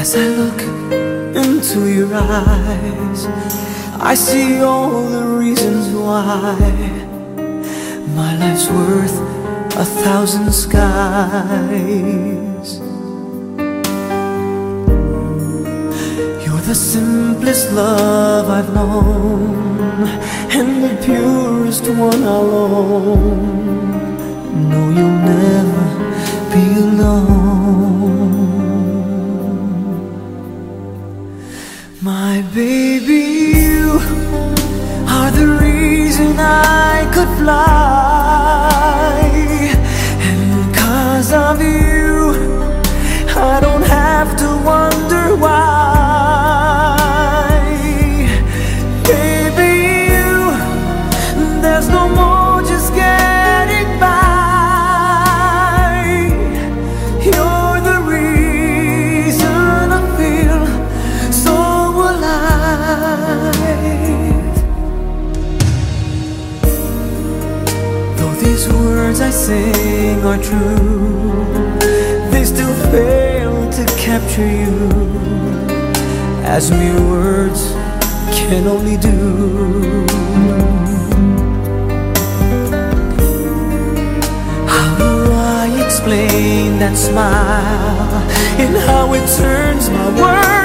As I look into your eyes, I see all the reasons why my life's worth 1,000 skies. You're the simplest love I've known, and the purest one I'll own. No, you'll never be alone. My baby, you are the reason I could fly, and 'cause of you I don't have to wonder why. Baby, you, there's no more just getting by. You're the reason I feel so alive. Though these words I sing are true, they still fail to capture you, as mere words can only do. How do I explain that smile and how it turns my world